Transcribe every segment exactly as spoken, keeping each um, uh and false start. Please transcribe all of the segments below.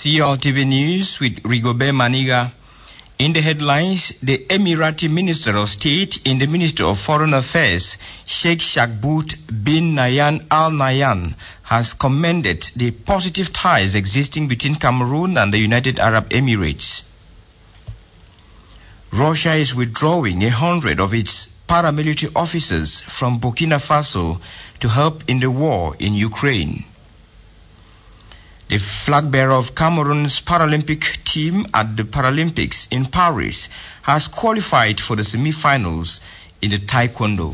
C R T V News with Rigobert Maniga. In the headlines, the Emirati Minister of State in the Ministry of Foreign Affairs, Sheikh Shakbout bin Nahyan Al Nahyan, has commended the positive ties existing between Cameroon and the United Arab Emirates. Russia is withdrawing a hundred of its paramilitary officers from Burkina Faso to help in the war in Ukraine. The flag bearer of Cameroon's Paralympic team at the Paralympics in Paris has qualified for the semi-finals in the Taekwondo.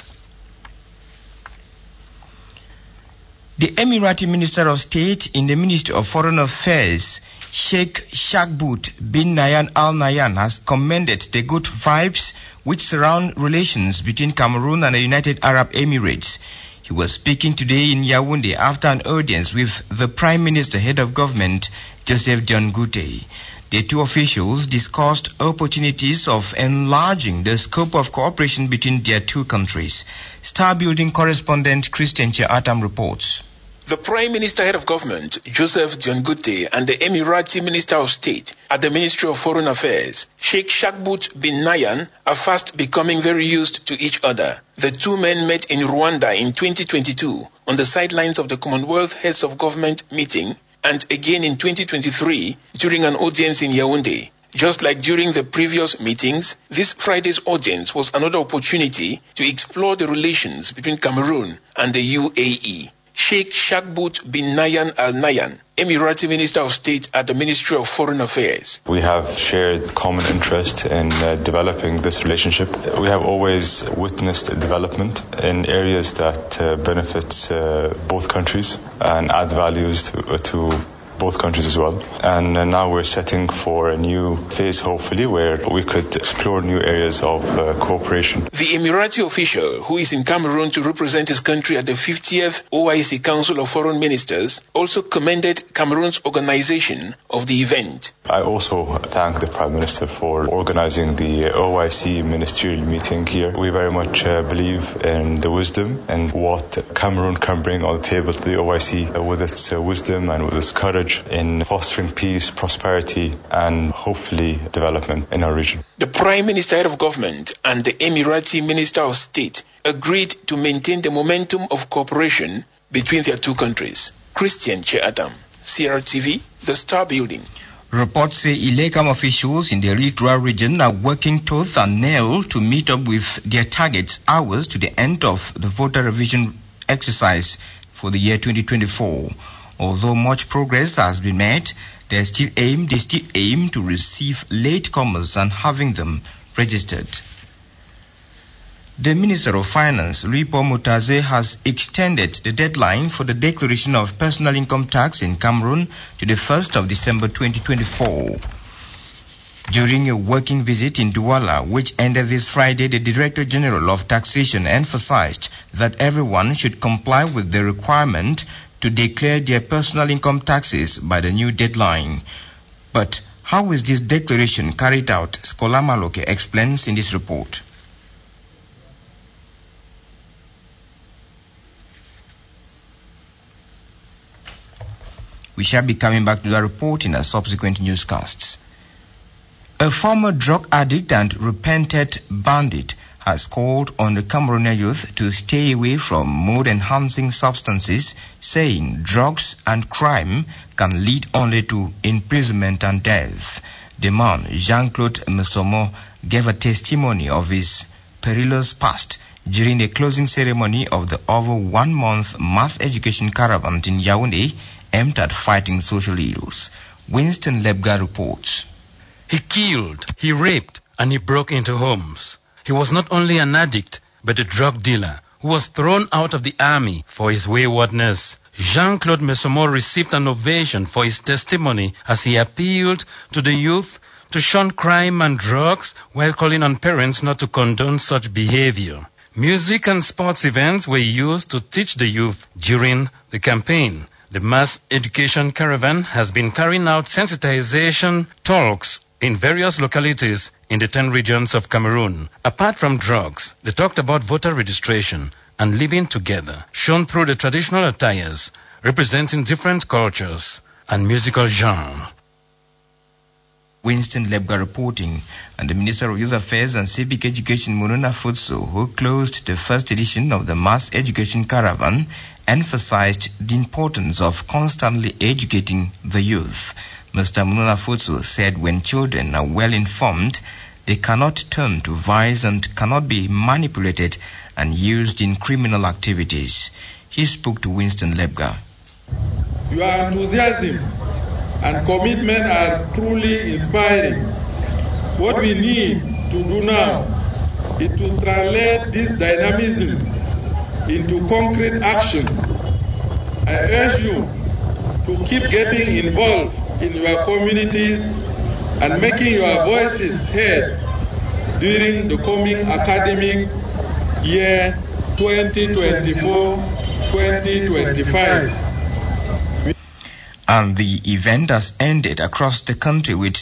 The Emirati Minister of State in the Ministry of Foreign Affairs, Sheikh Shakbout bin Nahyan Al Nahyan, has commended the good vibes which surround relations between Cameroon and the United Arab Emirates. He was speaking today in Yaoundé after an audience with the Prime Minister, Head of Government, Joseph John Goutey. The two officials discussed opportunities of enlarging the scope of cooperation between their two countries. Star Building correspondent Christian Chiatam reports. The Prime Minister, Head of Government, Joseph John Goutey, and the Emirati Minister of State at the Ministry of Foreign Affairs, Sheikh Shakbout bin Nahyan, are fast becoming very used to each other. The two men met in Rwanda in twenty twenty-two on the sidelines of the Commonwealth Heads of Government meeting, and again in twenty twenty-three during an audience in Yaoundé. Just like during the previous meetings, this Friday's audience was another opportunity to explore the relations between Cameroon and the U A E. Sheikh Shakbout bin Nahyan Al Nahyan, Emirati Minister of State at the Ministry of Foreign Affairs. We have shared common interest in uh, developing this relationship. We have always witnessed development in areas that uh, benefits uh, both countries and add values to, uh, to both countries as well. And uh, now we're setting for a new phase, hopefully, where we could explore new areas of uh, cooperation. The Emirati official, who is in Cameroon to represent his country at the fiftieth O I C Council of Foreign Ministers, also commended Cameroon's organization of the event. I also thank the Prime Minister for organizing the O I C ministerial meeting here. We very much uh, believe in the wisdom and what Cameroon can bring on the table to the O I C uh, with its uh, wisdom and with its courage in fostering peace, prosperity, and hopefully development in our region. The Prime Minister, Head of Government, and the Emirati Minister of State agreed to maintain the momentum of cooperation between their two countries. Christian Chiatam, C R T V, The Star Building. Reports say Ilekam officials in the Eritrea region are working tooth and nail to meet up with their targets hours to the end of the voter revision exercise for the year twenty twenty-four. Although much progress has been made, they still aim, they still aim to receive latecomers and having them registered. The Minister of Finance, Ripo Mutaze, has extended the deadline for the declaration of personal income tax in Cameroon to the first of December twenty twenty-four. During a working visit in Douala, which ended this Friday, the Director General of Taxation emphasized that everyone should comply with the requirement to declare their personal income taxes by the new deadline. But how is this declaration carried out? Scholar Maloke explains in this report. We shall be coming back to the report in our subsequent newscasts. A former drug addict and repentant bandit has called on the Cameroonian youth to stay away from mood-enhancing substances, saying drugs and crime can lead only to imprisonment and death. The man, Jean-Claude Mesomo, gave a testimony of his perilous past during the closing ceremony of the over one-month mass education caravan in Yaoundé aimed at fighting social ills. Winston Lebga reports. He killed, he raped, and he broke into homes. He was not only an addict, but a drug dealer who was thrown out of the army for his waywardness. Jean-Claude Mesomo received an ovation for his testimony as he appealed to the youth to shun crime and drugs while calling on parents not to condone such behavior. Music and sports events were used to teach the youth during the campaign. The mass education caravan has been carrying out sensitization talks in various localities in the ten regions of Cameroon. Apart from drugs, they talked about voter registration and living together, shown through the traditional attires representing different cultures. and musical genre. Winston Lebga reporting, and the Minister of Youth Affairs and Civic Education, Mununa Futso, who closed the first edition of the Mass Education Caravan, emphasized the importance of constantly educating the youth. Mister Mununa Futso said when children are well informed, they cannot turn to vice and cannot be manipulated and used in criminal activities. He spoke to Winston Lebga. Your enthusiasm and commitment are truly inspiring. What we need to do now is to translate this dynamism into concrete action. I urge you to keep getting involved in your communities and making your voices heard during the coming academic year twenty twenty-four twenty twenty-five. And the event has ended across the country with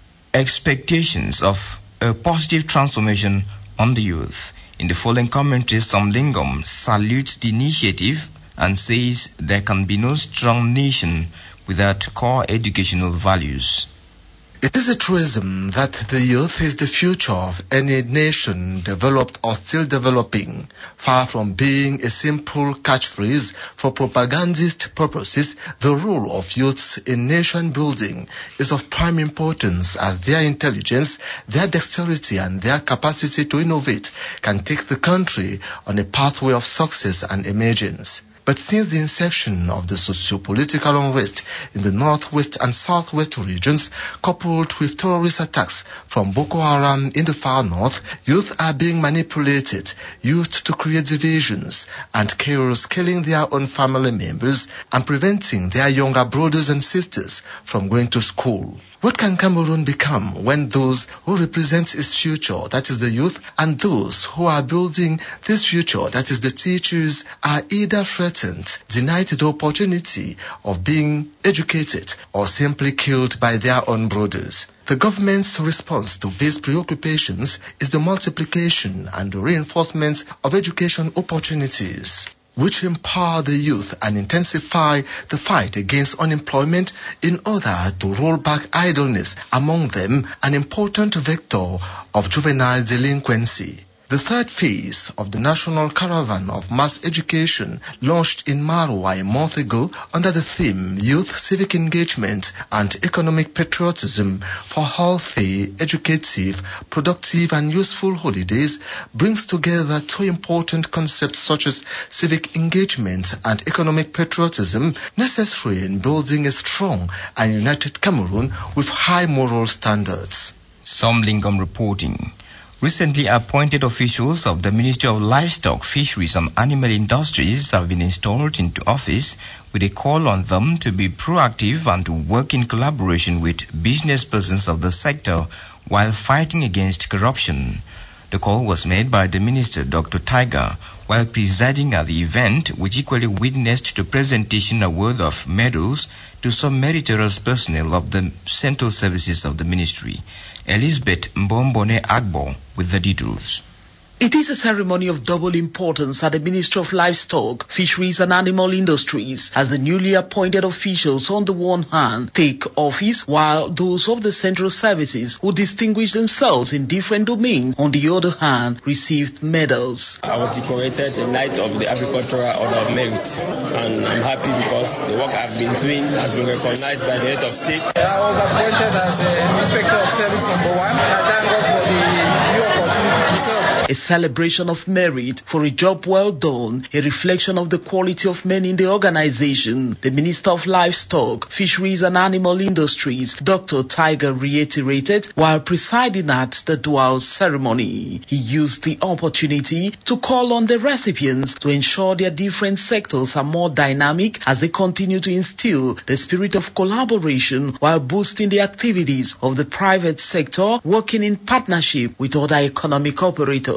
expectations of a positive transformation on the youth. In the following commentary, Somlingam salutes the initiative and says there can be no strong nation without core educational values. It is a truism that the youth is the future of any nation, developed or still developing. Far from being a simple catchphrase for propagandist purposes, the role of youths in nation building is of prime importance, as their intelligence, their dexterity and their capacity to innovate can take the country on a pathway of success and emergence. But since the inception of the socio-political unrest in the northwest and southwest regions, coupled with terrorist attacks from Boko Haram in the far north, youth are being manipulated, used to create divisions and chaos, killing their own family members and preventing their younger brothers and sisters from going to school. What can Cameroon become when those who represent its future, that is the youth, and those who are building this future, that is the teachers, are either threatened, denied the opportunity of being educated, or simply killed by their own brothers? The government's response to these preoccupations is the multiplication and the reinforcement of education opportunities, which empower the youth and intensify the fight against unemployment in order to roll back idleness, among them an important vector of juvenile delinquency. The third phase of the National Caravan of Mass Education launched in Marwa a month ago under the theme Youth Civic Engagement and Economic Patriotism for Healthy, Educative, Productive and Useful Holidays brings together two important concepts such as civic engagement and economic patriotism, necessary in building a strong and united Cameroon with high moral standards. Somlingam reporting. Recently appointed officials of the Ministry of Livestock, Fisheries and Animal Industries have been installed into office with a call on them to be proactive and to work in collaboration with business persons of the sector while fighting against corruption. The call was made by the Minister, Doctor Tiger, while presiding at the event, which equally witnessed the presentation award of medals to some meritorious personnel of the central services of the ministry. Elizabeth Mbombone Agbo with the details. It is a ceremony of double importance at the Ministry of Livestock, Fisheries and Animal Industries, as the newly appointed officials on the one hand take office, while those of the central services who distinguish themselves in different domains on the other hand received medals. I was decorated in light of the Agricultural Order of Merit, and I'm happy because the work I've been doing has been recognized by the head of state. I was appointed as an inspector of service number one, and I thank God for the new opportunity to serve. A celebration of merit for a job well done, a reflection of the quality of men in the organization. The Minister of Livestock, Fisheries and Animal Industries, Doctor Tiger, reiterated while presiding at the dual ceremony. He used the opportunity to call on the recipients to ensure their different sectors are more dynamic as they continue to instill the spirit of collaboration while boosting the activities of the private sector, working in partnership with other economic operators.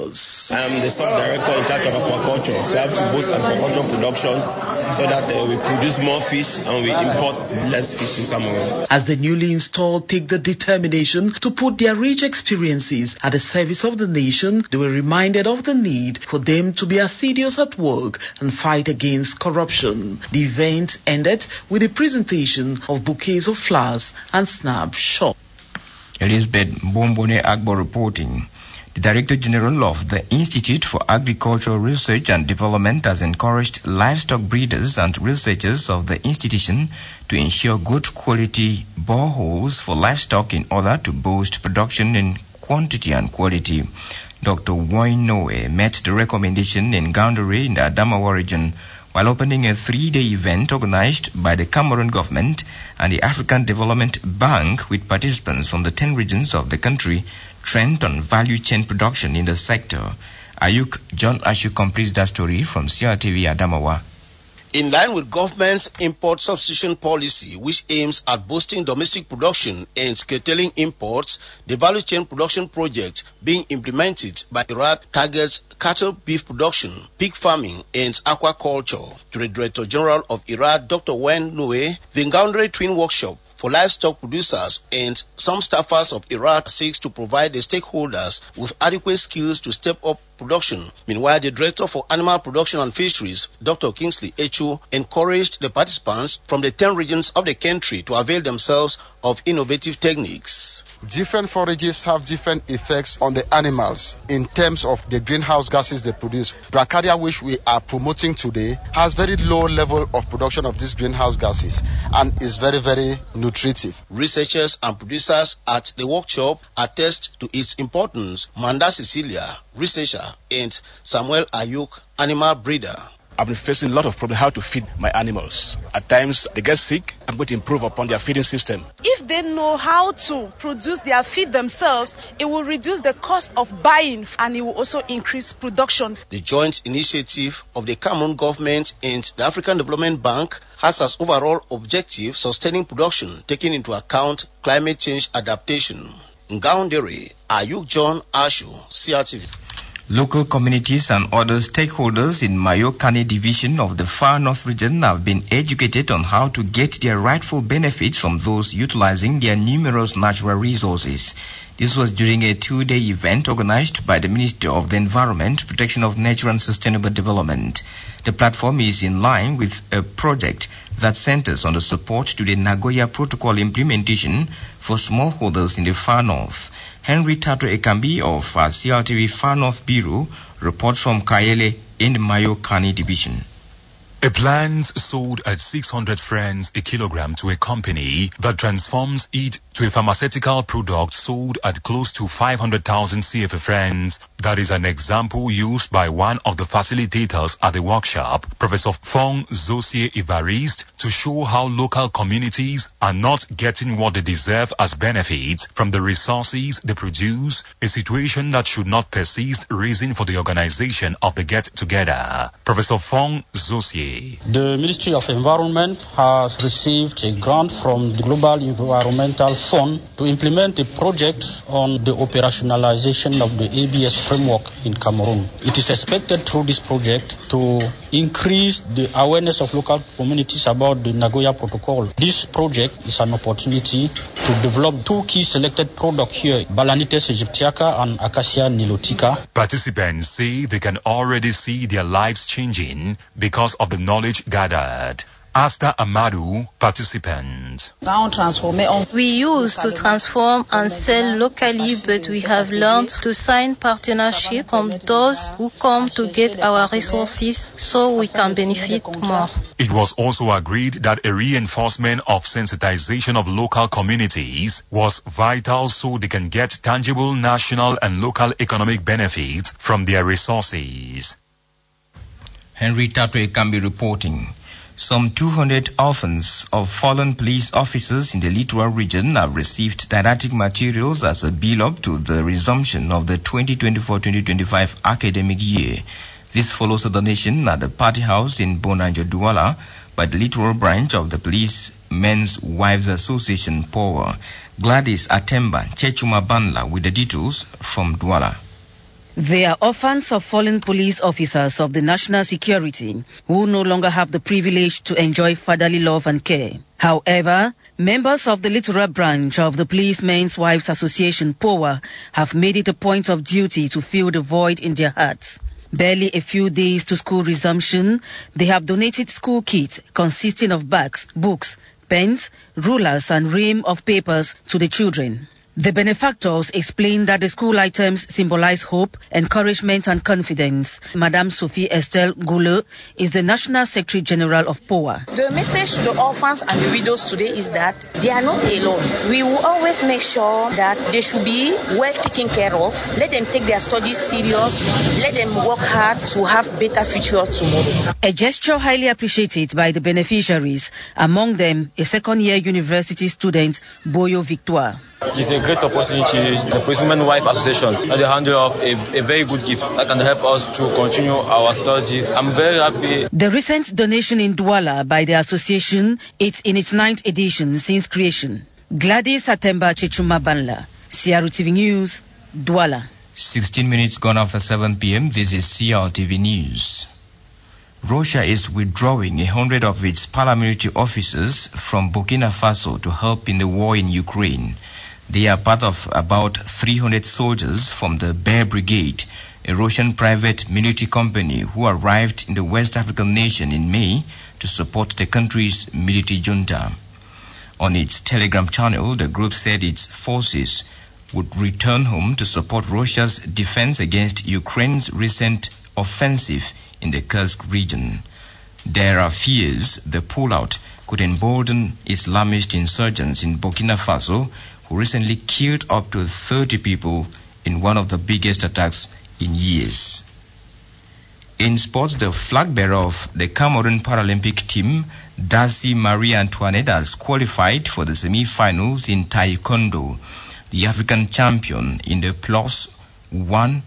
farmers. I am the sub-director in charge of aquaculture, so I have to boost aquaculture production so that uh, we produce more fish and we import less fish in Cameroon. As the newly installed take the determination to put their rich experiences at the service of the nation, they were reminded of the need for them to be assiduous at work and fight against corruption. The event ended with a presentation of bouquets of flowers and snapshots. Elizabeth Bombone Agbo reporting. The Director General of the Institute for Agricultural Research and Development has encouraged livestock breeders and researchers of the institution to ensure good quality boreholes for livestock in order to boost production in quantity and quality. Doctor Wayne Noe met the recommendation in Gaoundéré in the Adamawa region while opening a three-day event organized by the Cameroon government and the African Development Bank with participants from the ten regions of the country trend on value chain production in the sector. Ayuk John Ashu completes that story from C R T V Adamawa. In line with government's import substitution policy, which aims at boosting domestic production and curtailing imports, the value chain production project being implemented by I R A D targets cattle beef production, pig farming, and aquaculture. To the Director General of I R A D, Doctor Wayne Noe, the Gaoundéré Twin Workshop for livestock producers and some staffers of I R A D seeks to provide the stakeholders with adequate skills to step up production. Meanwhile, the Director for Animal Production and Fisheries, Doctor Kingsley Echu, encouraged the participants from the ten regions of the country to avail themselves of innovative techniques. Different forages have different effects on the animals in terms of the greenhouse gases they produce. Bracharia, which we are promoting today, has very low level of production of these greenhouse gases and is very, very nutritive. Researchers and producers at the workshop attest to its importance. Manda Cecilia, researcher, and Samuel Ayuk, animal breeder. I've been facing a lot of problems how to feed my animals. At times they get sick. I'm going to improve upon their feeding system. If they know how to produce their feed themselves, it will reduce the cost of buying and it will also increase production. The joint initiative of the Cameroon government and the African Development Bank has as overall objective sustaining production, taking into account climate change adaptation. Gaoundéré, Ayuk John Ashu, C R T V. Local communities and other stakeholders in Mayo-Kani division of the Far North region have been educated on how to get their rightful benefits from those utilizing their numerous natural resources. This was during a two-day event organized by the Ministry of the Environment, Protection of Nature and Sustainable Development. The platform is in line with a project that centers on the support to the Nagoya Protocol implementation for smallholders in the Far North. Henry Tato Ekambi of uh, C R T V Far North Bureau reports from Kayele in the Mayo-Kani division. A plant sold at six hundred francs a kilogram to a company that transforms it to a pharmaceutical product sold at close to five hundred thousand C F A francs. That is an example used by one of the facilitators at the workshop, Professor Fong Zosier Evariste, to show how local communities are not getting what they deserve as benefits from the resources they produce, a situation that should not persist, reason for the organization of the get-together. Professor Fong Zosier. The Ministry of Environment has received a grant from the Global Environmental Fund to implement a project on the operationalization of the A B S framework in Cameroon. It is expected through this project to increase the awareness of local communities about the Nagoya Protocol. This project is an opportunity to develop two key selected products here, Balanites aegyptiaca and Acacia nilotica. Participants say they can already see their lives changing because of the knowledge gathered. Asta Amadu, participant. We used to transform and sell locally, but we have learned to sign partnership from those who come to get our resources so we can benefit more. It was also agreed that a reinforcement of sensitization of local communities was vital so they can get tangible national and local economic benefits from their resources. Henry Tato Ekambi reporting. Some two hundred orphans of fallen police officers in the Littoral region have received didactic materials as a build-up to the resumption of the twenty twenty-four twenty twenty-five academic year. This follows a donation at the Party House in Bonajo, Douala by the Littoral branch of the Police Men's Wives Association, Power. Gladys Atemba Chechuma Banla with the details from Douala. They are orphans of fallen police officers of the national security who no longer have the privilege to enjoy fatherly love and care. However, members of the Littoral branch of the Policemen's Wives Association, POWA, have made it a point of duty to fill the void in their hearts. Barely a few days to school resumption, they have donated school kits consisting of bags, books, pens, rulers and ream of papers to the children. The benefactors explain that the school items symbolize hope, encouragement and confidence. Madame Sophie Estelle Gouleux is the National Secretary General of POWA. The message to the orphans and the widows today is that they are not alone. We will always make sure that they should be well taken care of. Let them take their studies serious. Let them work hard to have better futures tomorrow. A gesture highly appreciated by the beneficiaries, among them a second-year university student, Boyo Victoire. It's a great opportunity. The Policemen's Wives Association at the handle of a, a very good gift that can help us to continue our studies. I'm very happy. The recent donation in Douala by the association is in its ninth edition since creation. Gladys Atemba Chechuma Banla, C R T V News, Douala. sixteen minutes gone after seven p.m. This is C R T V News. Russia is withdrawing a hundred of its paramilitary officers from Burkina Faso to help in the war in Ukraine. They are part of about three hundred soldiers from the Bear Brigade, a Russian private military company who arrived in the West African nation in May to support the country's military junta. On its Telegram channel, the group said its forces would return home to support Russia's defense against Ukraine's recent offensive in the Kursk region. There are fears the pullout could embolden Islamist insurgents in Burkina Faso, who recently killed up to thirty people in one of the biggest attacks in years. In sports, the flag bearer of the Cameroon Paralympic team, Darcy Marie Antoinette, has qualified for the semi-finals in Taekwondo. The African champion in the plus one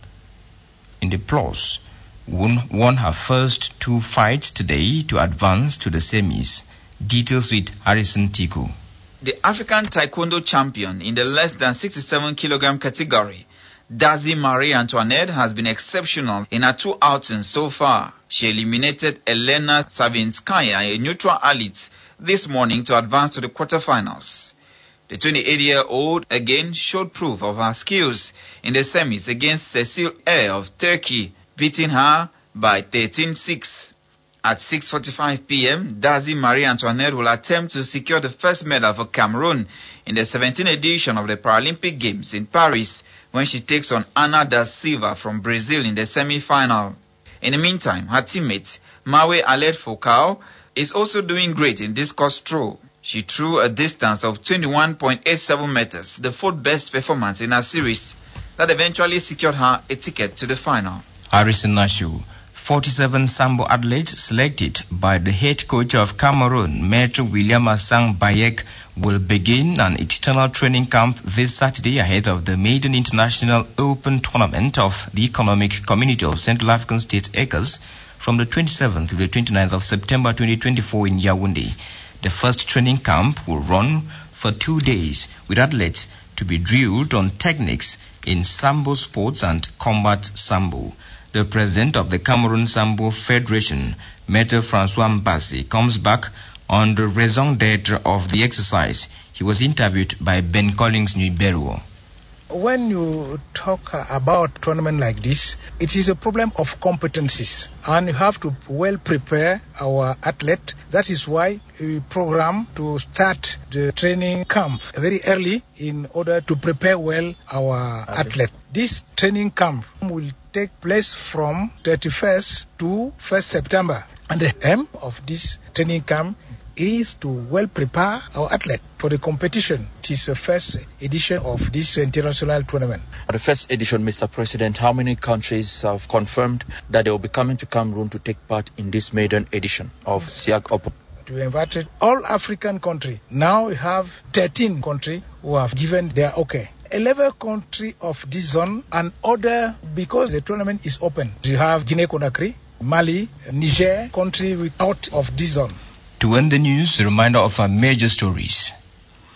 in the plus won, won her first two fights today to advance to the semis. Details with Harrison Tiku. The African Taekwondo champion in the less than sixty-seven kilogram category, Darcy Marie Antoinette, has been exceptional in her two outings so far. She eliminated Elena Savinskaya, a neutral elite, this morning to advance to the quarterfinals. The twenty-eight-year-old again showed proof of her skills in the semis against Cecile Air of Turkey, beating her by thirteen six. At six forty-five p.m., Darcy Marie Antoinette will attempt to secure the first medal for Cameroon in the seventeenth edition of the Paralympic Games in Paris when she takes on Ana da Silva from Brazil in the semi-final. In the meantime, her teammate, Mawe Aled Foucault, is also doing great in discus throw. She threw a distance of twenty-one point eight seven meters, the fourth best performance in her series, that eventually secured her a ticket to the final. Harrison Nashu. forty-seven Sambo athletes selected by the head coach of Cameroon, Maître William Assang Bayek, will begin an external training camp this Saturday ahead of the maiden international open tournament of the Economic Community of Central African States, E C A S, from the twenty-seventh to the twenty-ninth of September twenty twenty-four in Yaoundé. The first training camp will run for two days, with athletes to be drilled on techniques in Sambo sports and combat Sambo. The president of the Cameroon Sambo Federation, Maître François Mbassi, comes back on the raison d'etre of the exercise. He was interviewed by Ben Collins Nuiberuo. When you talk about tournament like this, it is a problem of competencies, and you have to well prepare our athlete. That is why we program to start the training camp very early in order to prepare well our okay. athlete. This training camp will take place from thirty-first to first September, and the aim of this training camp is to well prepare our athlete for the competition. It is the first edition of this international tournament. The first edition, Mister President, how many countries have confirmed that they will be coming to Cameroon to take part in this maiden edition of SIAC Open? We invited all African countries. Now we have thirteen countries who have given their okay. eleven countries of this zone and other, because the tournament is open. You have Guinea-Conakry, Mali, Niger, country without of this zone. To end the news, a reminder of our major stories.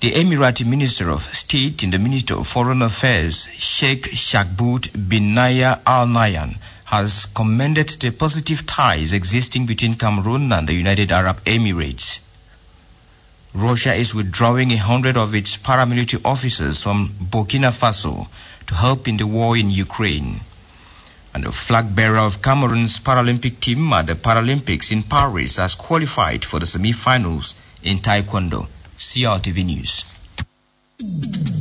The Emirati Minister of State in the Ministry of Foreign Affairs, Sheikh Shakbout bin Naya Al Nahyan, has commended the positive ties existing between Cameroon and the United Arab Emirates. Russia is withdrawing a hundred of its paramilitary officers from Burkina Faso to help in the war in Ukraine. And the flag bearer of Cameroon's Paralympic team at the Paralympics in Paris has qualified for the semi-finals in Taekwondo. C R T V News.